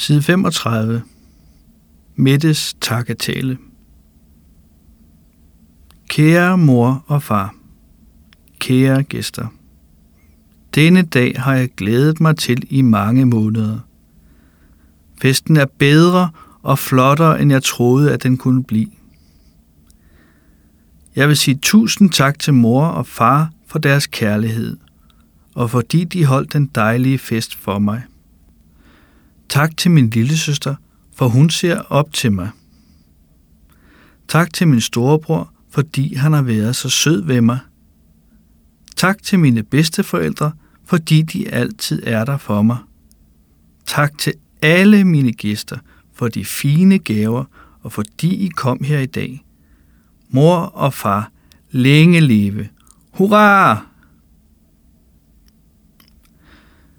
Side 35. Mettes takketale. Kære mor og far, kære gæster. Denne dag har jeg glædet mig til i mange måneder. Festen er bedre og flottere, end jeg troede, at den kunne blive. Jeg vil sige 1000 tak til mor og far for deres kærlighed, og fordi de holdt den dejlige fest for mig. Tak til min lillesøster, for hun ser op til mig. Tak til min storebror, fordi han har været så sød ved mig. Tak til mine bedsteforældre, fordi de altid er der for mig. Tak til alle mine gæster for de fine gaver, og fordi I kom her i dag. Mor og far, længe leve. Hurra!